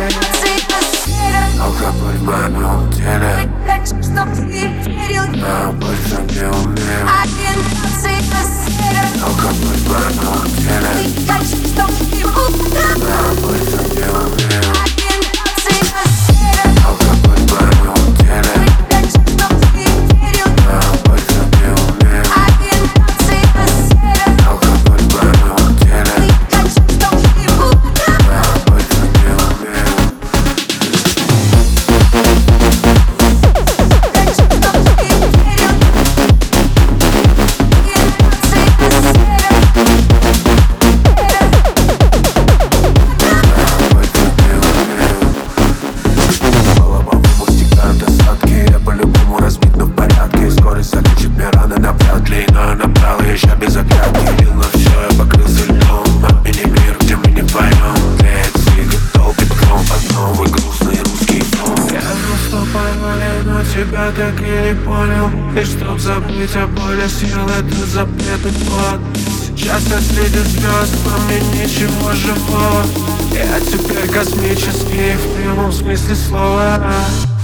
Алкоголь в моем теле, я больше не умею. Алкоголь в моем теле, я больше не умею. Алкоголь в моем теле, я больше не умею. Алкоголь в моем теле, я больше не умею. Еще без оглядки, на все, я покрылся льдом. Мини-мир, где мы не вдвоем. Тлеет сигарет, битком под новый грустный русский сон. Я просто поймали, но тебя так и не понял. И чтоб забыть о боли, съел этот запретный плод. Сейчас я среди звезд, во мне ничего живого. Я теперь космический в прямом смысле слова.